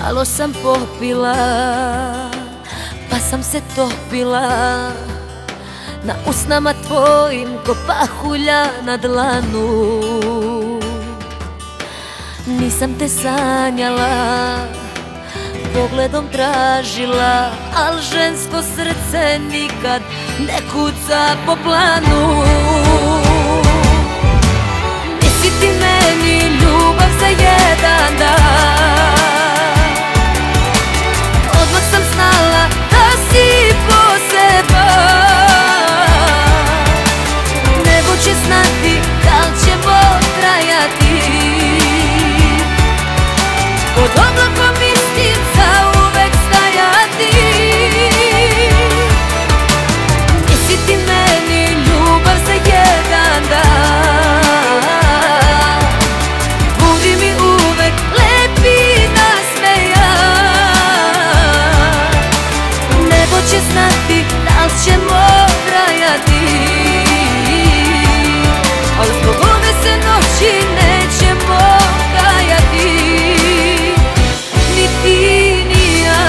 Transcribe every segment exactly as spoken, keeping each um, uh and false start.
Malo sam popila, pa sam se topila na usnama tvojim ko pahulja na dlanu. Nisam te sanjala, pogledom tražila, al žensko srce nikad ne kuca po planu. Nisi ti meni ljubav za jedan dan, odmah sam znala da si poseban. Nebo će znati da li ćemo trajati, pod oblakom istim zauvek stajati. Nisi ti meni ljubav za jedan dan, budi mi uvek lepi nasmejan. Nebo će znati da li ćemo trajati, al zbog ove se noći nećemo kajati, ni ti ni ja.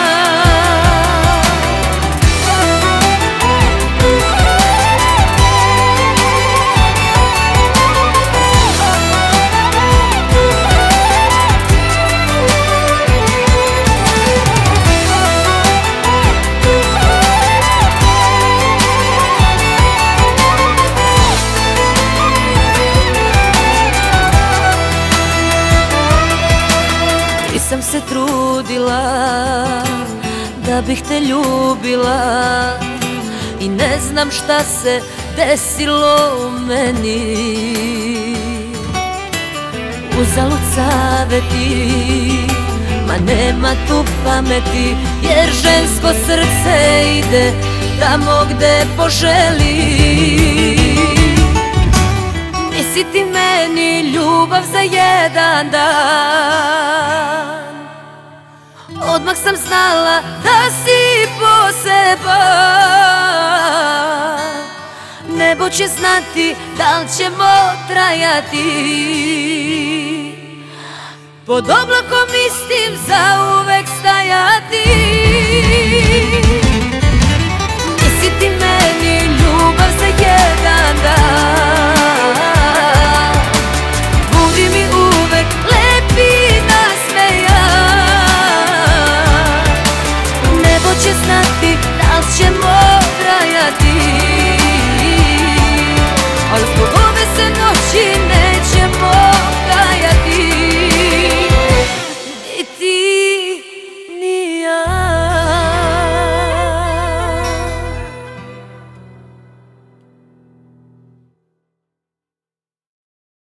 Nisam se trudila da bih te ljubila i ne znam šta se desilo u meni. Uzalud saveti, ma nema tu pameti, jer žensko srce ide tamo gde poželi. Nisi ti meni ljubav za jedan dan, odmah sam znala da si poseban. Nebo će znati da li ćemo trajati, pod oblakom istim zauvek